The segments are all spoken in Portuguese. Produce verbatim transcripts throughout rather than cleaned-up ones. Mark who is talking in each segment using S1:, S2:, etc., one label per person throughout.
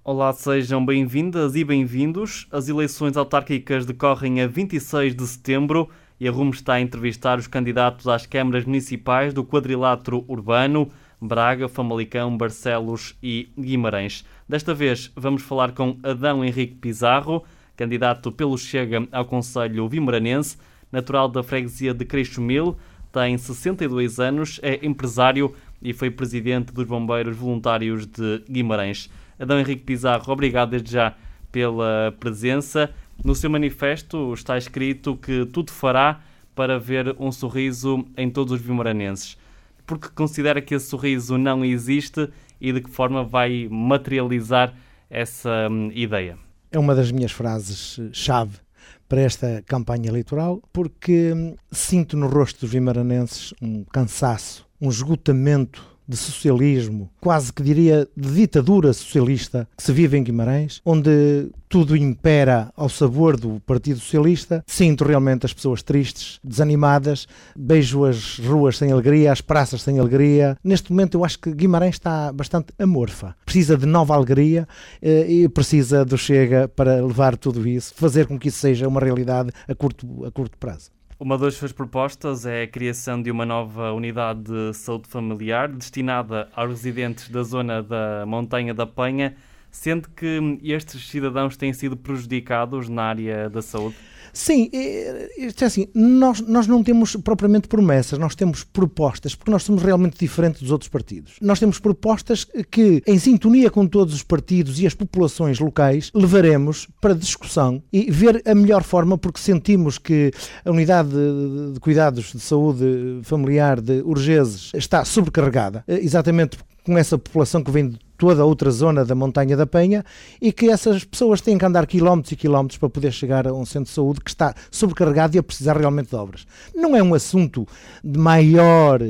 S1: Olá, sejam bem-vindas e bem-vindos. As eleições autárquicas decorrem a vinte e seis de setembro e a Rumo está a entrevistar os candidatos às câmaras municipais do quadrilátero urbano, Braga, Famalicão, Barcelos e Guimarães. Desta vez vamos falar com Adão Henrique Pizarro, candidato pelo Chega ao Conselho Vimaranense, natural da freguesia de Creixomil, tem sessenta e dois anos, é empresário e foi presidente dos Bombeiros Voluntários de Guimarães. Adão Henrique Pizarro, obrigado desde já pela presença. No seu manifesto está escrito que tudo fará para ver um sorriso em todos os vimaranenses. Porque considera que esse sorriso não existe e de que forma vai materializar essa hum, ideia?
S2: É uma das minhas frases-chave para esta campanha eleitoral, porque hum, sinto no rosto dos vimaranenses um cansaço, um esgotamento de socialismo, quase que diria de ditadura socialista que se vive em Guimarães, onde tudo impera ao sabor do Partido Socialista. Sinto realmente as pessoas tristes, desanimadas, vejo as ruas sem alegria, as praças sem alegria. Neste momento eu acho que Guimarães está bastante amorfa, precisa de nova alegria eh, e precisa do Chega para levar tudo isso, fazer com que isso seja uma realidade a curto, a curto prazo.
S1: Uma das suas propostas é a criação de uma nova unidade de saúde familiar destinada aos residentes da zona da Montanha da Penha, sendo que estes cidadãos têm sido prejudicados na área da saúde.
S2: Sim, isto é assim, nós, nós não temos propriamente promessas, nós temos propostas, porque nós somos realmente diferentes dos outros partidos. Nós temos propostas que, em sintonia com todos os partidos e as populações locais, levaremos para discussão e ver a melhor forma, porque sentimos que a unidade de, de cuidados de saúde familiar de Urgeses está sobrecarregada, exatamente com essa população que vem de toda a outra zona da Montanha da Penha, e que essas pessoas têm que andar quilómetros e quilómetros para poder chegar a um centro de saúde que está sobrecarregado e a precisar realmente de obras. Não é um assunto de maior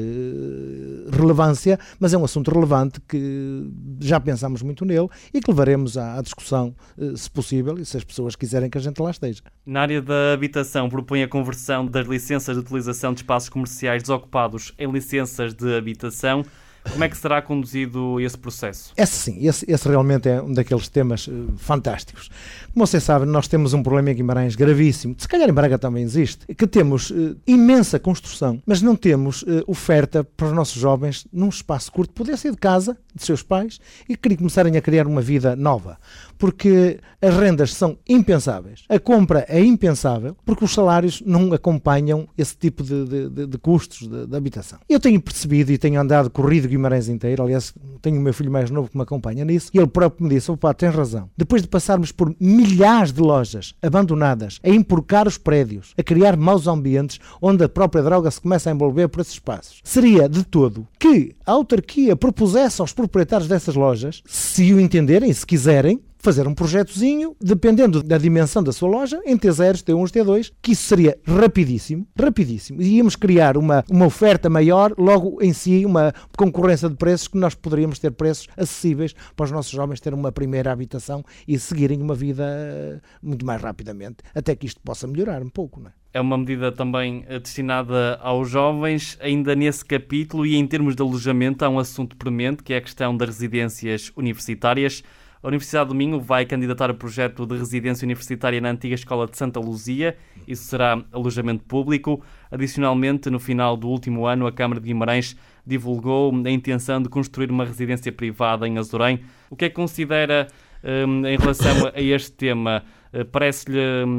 S2: uh, relevância, mas é um assunto relevante que já pensámos muito nele e que levaremos à, à discussão, uh, se possível, e se as pessoas quiserem que a gente lá esteja.
S1: Na área da habitação, propõe a conversão das licenças de utilização de espaços comerciais desocupados em licenças de habitação. Como é que será conduzido esse processo?
S2: Esse sim, esse, esse realmente é um daqueles temas uh, fantásticos. Como vocês sabem, nós temos um problema em Guimarães gravíssimo, se calhar em Braga também existe, que temos uh, imensa construção, mas não temos uh, oferta para os nossos jovens num espaço curto poder sair de casa, de seus pais, e começarem a criar uma vida nova. Porque as rendas são impensáveis, a compra é impensável, porque os salários não acompanham esse tipo de, de, de, de custos de, de habitação. Eu tenho percebido e tenho andado corrido Guimarães inteiro, aliás, tenho o meu filho mais novo que me acompanha nisso, e ele próprio me disse: opá, tens razão. Depois de passarmos por milhares de lojas abandonadas, a emporcar os prédios, a criar maus ambientes onde a própria droga se começa a envolver por esses espaços, seria de todo que a autarquia propusesse aos proprietários dessas lojas, se o entenderem, se quiserem, fazer um projetozinho, dependendo da dimensão da sua loja, em T zero, T um, T dois, que isso seria rapidíssimo, rapidíssimo. E íamos criar uma, uma oferta maior, logo em si, uma concorrência de preços, que nós poderíamos ter preços acessíveis para os nossos jovens terem uma primeira habitação e seguirem uma vida muito mais rapidamente, até que isto possa melhorar um pouco, não é?
S1: É uma medida também destinada aos jovens. Ainda nesse capítulo e em termos de alojamento há um assunto premente, que é a questão das residências universitárias. A Universidade do Minho vai candidatar a projeto de residência universitária na antiga Escola de Santa Luzia. Isso será alojamento público. Adicionalmente, no final do último ano, a Câmara de Guimarães divulgou a intenção de construir uma residência privada em Azorém. O que é que considera um, em relação a este tema? Parece-lhe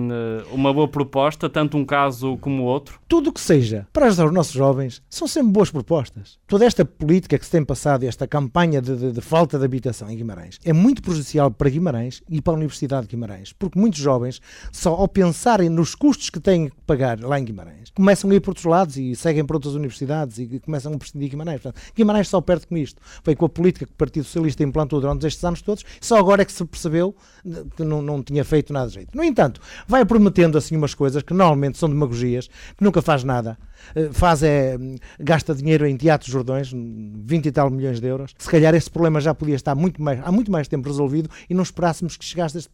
S1: uma boa proposta, tanto um caso como o outro?
S2: Tudo o que seja para ajudar os nossos jovens são sempre boas propostas. Toda esta política que se tem passado, esta campanha de, de, de falta de habitação em Guimarães, é muito prejudicial para Guimarães e para a Universidade de Guimarães, porque muitos jovens, só ao pensarem nos custos que têm que pagar lá em Guimarães, começam a ir por outros lados e seguem para outras universidades e começam a prescindir de Guimarães. Portanto, Guimarães só perde com isto. Foi com a política que o Partido Socialista implantou durante estes anos todos, só agora é que se percebeu que não, não tinha feito nada de jeito. No entanto, vai prometendo assim umas coisas que normalmente são demagogias, que nunca faz nada. Faz é, gasta dinheiro em teatros Jordões, vinte e tal milhões de euros. Se calhar esse problema já podia estar muito mais, há muito mais tempo resolvido e não esperássemos que chegasse a este ponto.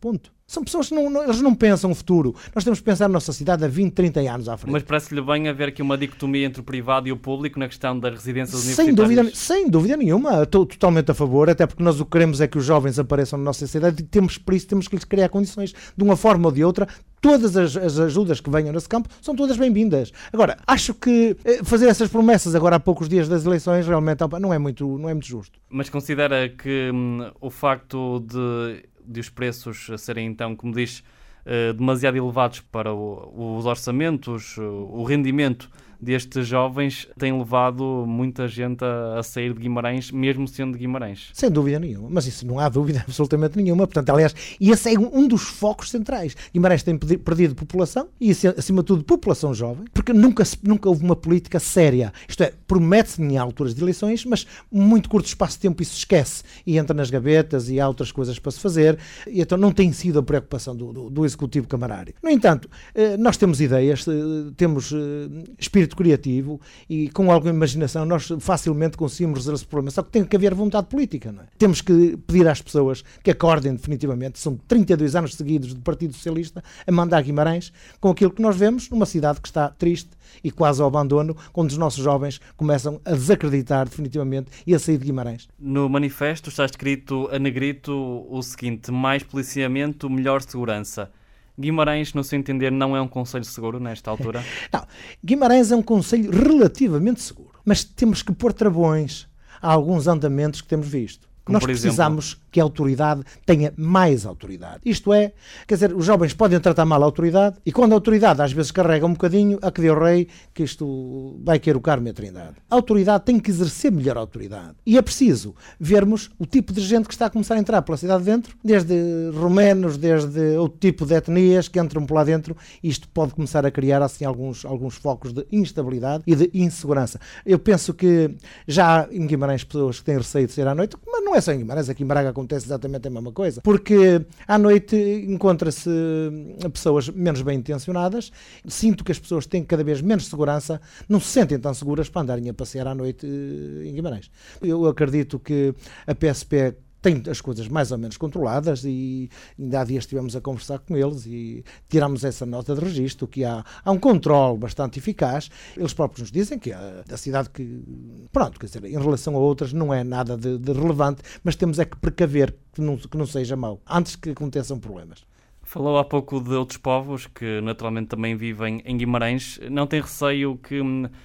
S2: São pessoas que não, não, eles não pensam o futuro. Nós temos que pensar na nossa cidade a vinte, trinta anos à frente.
S1: Mas parece-lhe bem haver aqui uma dicotomia entre o privado e o público na questão das residências
S2: sem
S1: universitárias?
S2: Dúvida, sem dúvida nenhuma. Estou totalmente a favor, até porque nós o que queremos é que os jovens apareçam na nossa cidade e temos, por isso temos que lhes criar condições. De uma forma ou de outra, todas as, as ajudas que venham nesse campo são todas bem-vindas. Agora, acho que fazer essas promessas agora há poucos dias das eleições realmente não é muito, não é muito justo.
S1: Mas considera que hum, o facto de, de os preços serem, então, como diz, uh, demasiado elevados para o, os orçamentos, o, o rendimento destes jovens tem levado muita gente a, a sair de Guimarães, mesmo sendo de Guimarães?
S2: Sem dúvida nenhuma, mas isso não há dúvida absolutamente nenhuma. Portanto, aliás, e esse é um dos focos centrais. Guimarães tem perdido população e, acima de tudo, população jovem, porque nunca, nunca houve uma política séria. Isto é, promete-se em alturas de eleições, mas muito curto espaço de tempo isso se esquece e entra nas gavetas e há outras coisas para se fazer, e então não tem sido a preocupação do, do, do Executivo Camarário. No entanto, nós temos ideias, temos espírito criativo e com alguma imaginação nós facilmente conseguimos resolver esse problema, só que tem que haver vontade política, não é? Temos que pedir às pessoas que acordem definitivamente. São trinta e dois anos seguidos do Partido Socialista a mandar Guimarães com aquilo que nós vemos numa cidade que está triste e quase ao abandono, quando os nossos jovens começam a desacreditar definitivamente e a sair de Guimarães.
S1: No manifesto está escrito a negrito o seguinte: mais policiamento, melhor segurança. Guimarães, no seu entender, não é um concelho seguro nesta altura?
S2: Não, Guimarães é um concelho relativamente seguro, mas temos que pôr travões a alguns andamentos que temos visto.
S1: Como,
S2: nós
S1: por
S2: precisamos
S1: exemplo?
S2: que a autoridade tenha mais autoridade. Isto é, quer dizer, os jovens podem tratar mal a autoridade e quando a autoridade às vezes carrega um bocadinho, a que deu rei, que isto vai querer o Carmo e a Trindade. A autoridade tem que exercer melhor a autoridade. E é preciso vermos o tipo de gente que está a começar a entrar pela cidade dentro, desde romenos, desde outro tipo de etnias que entram por lá dentro. Isto pode começar a criar assim alguns, alguns focos de instabilidade e de insegurança. Eu penso que já há em Guimarães pessoas que têm receio de sair à noite, mas não é só em Guimarães, aqui em Braga acontece exatamente a mesma coisa, porque à noite encontra-se pessoas menos bem intencionadas. Sinto que as pessoas têm cada vez menos segurança, não se sentem tão seguras para andarem a passear à noite em Guimarães. Eu acredito que a P S P tem as coisas mais ou menos controladas e ainda há dias estivemos a conversar com eles e tiramos essa nota de registro, que há, há um controle bastante eficaz. Eles próprios nos dizem que a, a cidade que, pronto, quer dizer, em relação a outras não é nada de, de relevante, mas temos é que precaver que não, que não seja mau, antes que aconteçam problemas.
S1: Falou há pouco de outros povos que naturalmente também vivem em Guimarães. Não tem receio que,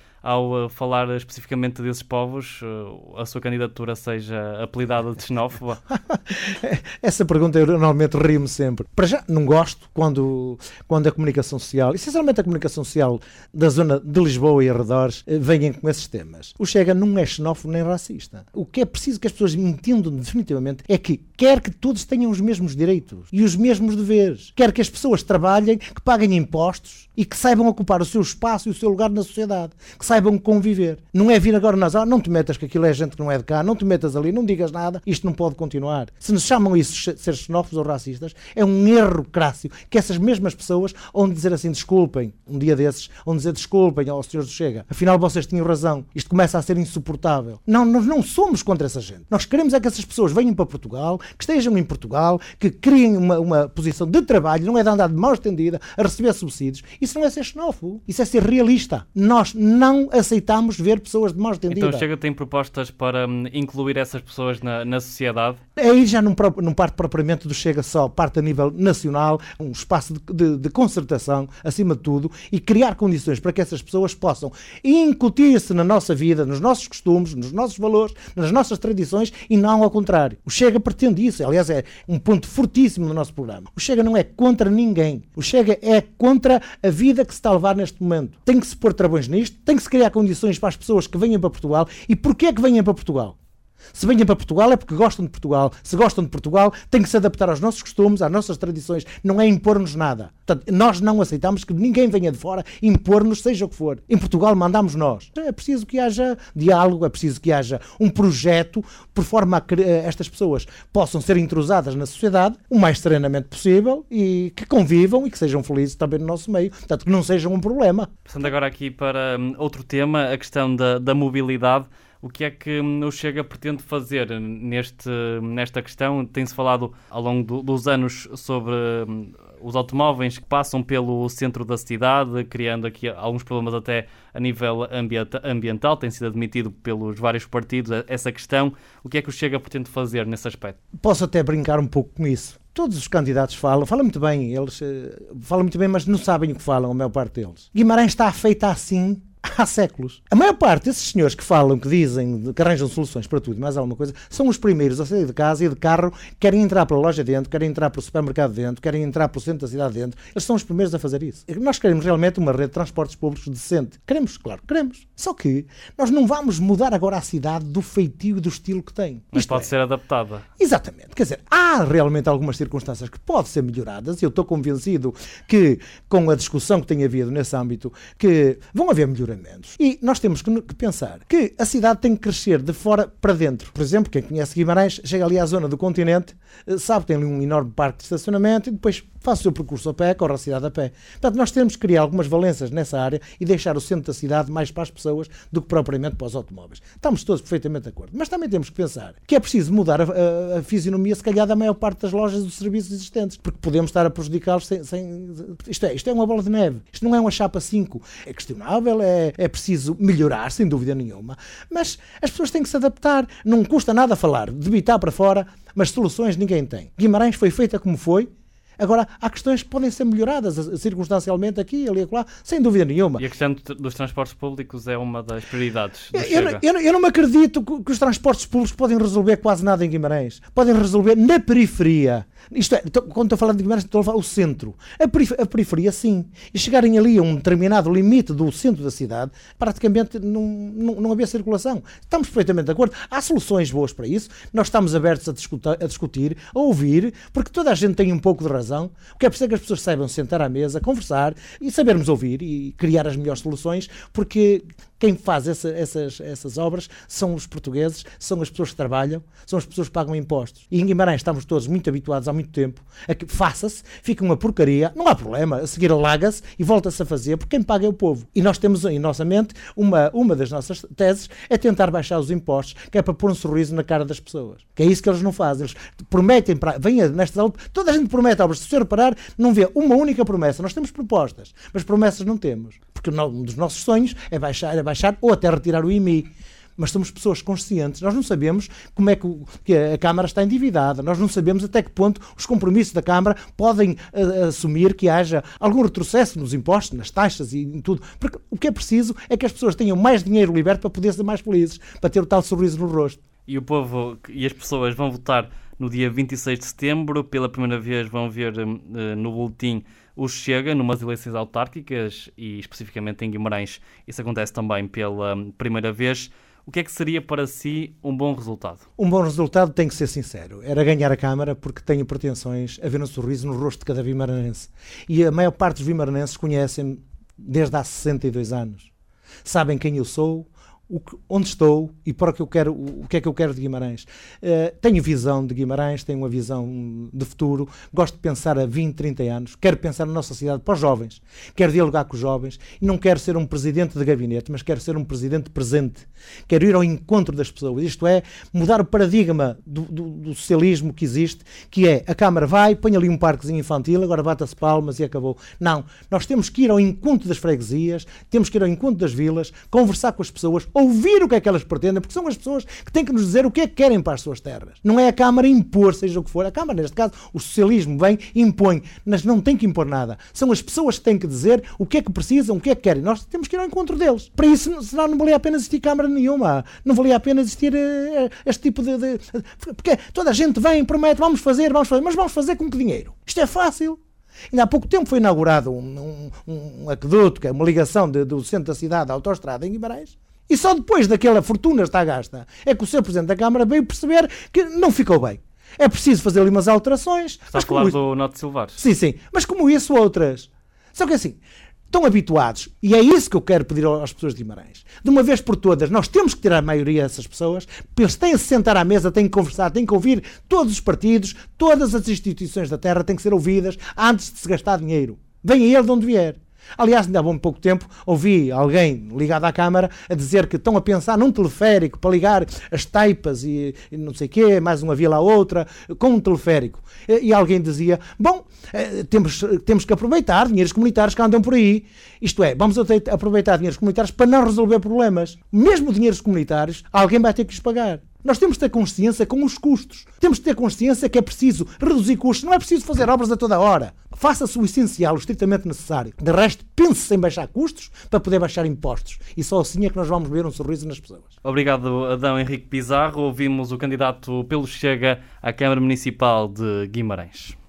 S1: ao falar especificamente desses povos, a sua candidatura seja apelidada de xenófoba?
S2: Essa pergunta eu normalmente rio-me sempre. Para já, não gosto quando, quando a comunicação social, essencialmente a comunicação social da zona de Lisboa e arredores, venham com esses temas. O Chega não é xenófobo nem racista. O que é preciso que as pessoas entendam definitivamente é que quer que todos tenham os mesmos direitos e os mesmos deveres. Quer que as pessoas trabalhem, que paguem impostos e que saibam ocupar o seu espaço e o seu lugar na sociedade. Que saibam conviver. Não é vir agora nas ah, não te metas que aquilo é gente que não é de cá, não te metas ali, não digas nada, isto não pode continuar. Se nos chamam isso de ser xenófobos ou racistas, é um erro crássio que essas mesmas pessoas vão dizer assim, desculpem, um dia desses, vão dizer desculpem aos senhores do Chega, afinal vocês tinham razão, isto começa a ser insuportável. Não, nós não somos contra essa gente. Nós queremos é que essas pessoas venham para Portugal, que estejam em Portugal, que criem uma, uma posição de trabalho, não é de andar de mão estendida a receber subsídios. Isso não é ser xenófobo, isso é ser realista. Nós não aceitamos ver pessoas de mão estendida.
S1: Então Chega tem propostas para hum, incluir essas pessoas na, na sociedade?
S2: Aí já não, não parte propriamente do Chega só, parte a nível nacional, um espaço de, de, de concertação, acima de tudo, e criar condições para que essas pessoas possam incutir-se na nossa vida, nos nossos costumes, nos nossos valores, nas nossas tradições, e não ao contrário. O Chega pretende isso, aliás é um ponto fortíssimo no nosso programa. O Chega não é contra ninguém. O Chega é contra a vida que se está a levar neste momento. Tem que se pôr travões nisto, tem que se criar condições para as pessoas que venham para Portugal. E porquê é que venham para Portugal? Se venham para Portugal é porque gostam de Portugal. Se gostam de Portugal, têm que se adaptar aos nossos costumes, às nossas tradições. Não é impor-nos nada. Portanto, nós não aceitamos que ninguém venha de fora impor-nos, seja o que for. Em Portugal mandamos nós. É preciso que haja diálogo, é preciso que haja um projeto por forma a que estas pessoas possam ser intrusadas na sociedade o mais serenamente possível e que convivam e que sejam felizes também no nosso meio. Portanto, que não sejam um problema.
S1: Passando agora aqui para outro tema, a questão da, da mobilidade. O que é que o Chega pretende fazer neste, nesta questão? Tem-se falado ao longo do, dos anos sobre os automóveis que passam pelo centro da cidade, criando aqui alguns problemas até a nível ambiental. Tem sido admitido pelos vários partidos essa questão. O que é que o Chega pretende fazer nesse aspecto?
S2: Posso até brincar um pouco com isso. Todos os candidatos falam, falam muito bem, eles uh, falam muito bem, mas não sabem o que falam, a maior parte deles. Guimarães está feita assim há séculos. A maior parte desses senhores que falam, que dizem, que arranjam soluções para tudo e mais alguma coisa, são os primeiros a sair de casa e de carro, querem entrar pela loja dentro, querem entrar pelo supermercado dentro, querem entrar pelo centro da cidade dentro. Eles são os primeiros a fazer isso. Nós queremos realmente uma rede de transportes públicos decente. Queremos, claro, queremos. Só que nós não vamos mudar agora a cidade do feitio e do estilo que tem.
S1: Mas
S2: Isto
S1: pode
S2: é,
S1: ser adaptada.
S2: Exatamente. Quer dizer, há realmente algumas circunstâncias que podem ser melhoradas e eu estou convencido que, com a discussão que tem havido nesse âmbito, que vão haver melhoramentos. E nós temos que, que pensar que a cidade tem que crescer de fora para dentro. Por exemplo, quem conhece Guimarães, chega ali à zona do continente, sabe que tem ali um enorme parque de estacionamento e depois faz o seu percurso a pé, corre a cidade a pé. Portanto, nós temos que criar algumas valências nessa área e deixar o centro da cidade mais para as pessoas do que propriamente para os automóveis. Estamos todos perfeitamente de acordo. Mas também temos que pensar que é preciso mudar a, a, a fisionomia, se calhar, da maior parte das lojas e dos serviços existentes, porque podemos estar a prejudicá-los sem, sem... Isto é, isto é uma bola de neve. Isto não é uma chapa cinco. É questionável, é, é preciso melhorar, sem dúvida nenhuma. Mas as pessoas têm que se adaptar. Não custa nada falar, debitar para fora, mas soluções ninguém tem. Guimarães foi feita como foi. Agora, há questões que podem ser melhoradas circunstancialmente aqui, ali e acolá, sem dúvida nenhuma.
S1: E a questão dos transportes públicos é uma das prioridades do
S2: eu,
S1: Chega.
S2: Eu, eu, eu não me acredito que, que os transportes públicos podem resolver quase nada em Guimarães. Podem resolver na periferia. Isto é, quando estou falando de Guimarães, estou a falar o centro. A, perif- a periferia, sim. E chegarem ali a um determinado limite do centro da cidade, praticamente não, não, não havia circulação. Estamos perfeitamente de acordo. Há soluções boas para isso. Nós estamos abertos a discutir, a, discutir, a ouvir, porque toda a gente tem um pouco de razão. O que é preciso é que as pessoas saibam sentar à mesa, conversar e sabermos ouvir e criar as melhores soluções, porque quem faz essa, essas, essas obras são os portugueses, são as pessoas que trabalham, são as pessoas que pagam impostos. E em Guimarães estamos todos muito habituados há muito tempo a que faça-se, fica uma porcaria, não há problema, a seguir alaga-se e volta-se a fazer, porque quem paga é o povo. E nós temos em nossa mente, uma, uma das nossas teses é tentar baixar os impostos, que é para pôr um sorriso na cara das pessoas. Que é isso que eles não fazem. Eles prometem, para, vêm nestas aulas, toda a gente promete obras, se o senhor reparar, não vê uma única promessa. Nós temos propostas, mas promessas não temos. Porque um dos nossos sonhos é baixar, é baixar ou até retirar o I M I. Mas somos pessoas conscientes. Nós não sabemos como é que, o, que a Câmara está endividada. Nós não sabemos até que ponto os compromissos da Câmara podem uh, assumir que haja algum retrocesso nos impostos, nas taxas e em tudo. Porque o que é preciso é que as pessoas tenham mais dinheiro liberto para poder ser mais felizes, para ter o tal sorriso no rosto.
S1: E o povo e as pessoas vão votar no dia vinte e seis de setembro. Pela primeira vez vão ver uh, no boletim o Chega, numas eleições autárquicas e especificamente em Guimarães. Isso acontece também pela primeira vez. O que é que seria para si um bom resultado?
S2: Um bom resultado, tem que ser sincero, era ganhar a Câmara, porque tenho pretensões a ver um sorriso no rosto de cada vimaranense. E a maior parte dos vimaranenses conhecem-me desde há sessenta e dois anos. Sabem quem eu sou, o que, onde estou e para o que eu quero, o que é que eu quero de Guimarães. Uh, tenho visão de Guimarães, tenho uma visão de futuro, gosto de pensar a vinte, trinta anos, quero pensar na nossa cidade para os jovens, quero dialogar com os jovens e não quero ser um presidente de gabinete, mas quero ser um presidente presente, quero ir ao encontro das pessoas, isto é, mudar o paradigma do, do, do socialismo que existe, que é, a Câmara vai, põe ali um parquezinho infantil, agora bata-se palmas e acabou. Não, nós temos que ir ao encontro das freguesias, temos que ir ao encontro das vilas, conversar com as pessoas, ouvir o que é que elas pretendem, porque são as pessoas que têm que nos dizer o que é que querem para as suas terras. Não é a Câmara impor, seja o que for. A Câmara, neste caso, o socialismo vem e impõe, mas não tem que impor nada. São as pessoas que têm que dizer o que é que precisam, o que é que querem. Nós temos que ir ao encontro deles. Para isso, senão não valia a pena existir Câmara nenhuma. Não valia a pena existir uh, este tipo de, de... Porque toda a gente vem, promete, vamos fazer, vamos fazer, mas vamos fazer com que dinheiro? Isto é fácil. Ainda há pouco tempo foi inaugurado um, um, um aqueduto, que é uma ligação de, do centro da cidade à autoestrada em Guimarães. E só depois daquela fortuna estar gasta é que o senhor Presidente da Câmara veio perceber que não ficou bem. É preciso fazer ali umas alterações.
S1: Está a falar isso... do Norte de Silvares.
S2: Sim, sim. Mas como isso, outras. Só que assim, estão habituados, e é isso que eu quero pedir às pessoas de Guimarães. De uma vez por todas, nós temos que tirar a maioria dessas pessoas, eles têm que se sentar à mesa, têm que conversar, têm que ouvir todos os partidos, todas as instituições da terra têm que ser ouvidas antes de se gastar dinheiro. Venha ele de onde vier. Aliás, ainda há bom pouco tempo ouvi alguém ligado à Câmara a dizer que estão a pensar num teleférico para ligar as Taipas e, e não sei o quê, mais uma vila à outra, com um teleférico. E, e alguém dizia, bom, eh, temos, temos que aproveitar dinheiros comunitários que andam por aí. Isto é, vamos aproveitar dinheiros comunitários para não resolver problemas. Mesmo dinheiros comunitários, alguém vai ter que os pagar. Nós temos de ter consciência com os custos. Temos de ter consciência que é preciso reduzir custos. Não é preciso fazer obras a toda hora. Faça-se o essencial, o estritamente necessário. De resto, pense em baixar custos para poder baixar impostos. E só assim é que nós vamos ver um sorriso nas pessoas.
S1: Obrigado, Adão Henrique Pizarro. Ouvimos o candidato pelo Chega à Câmara Municipal de Guimarães.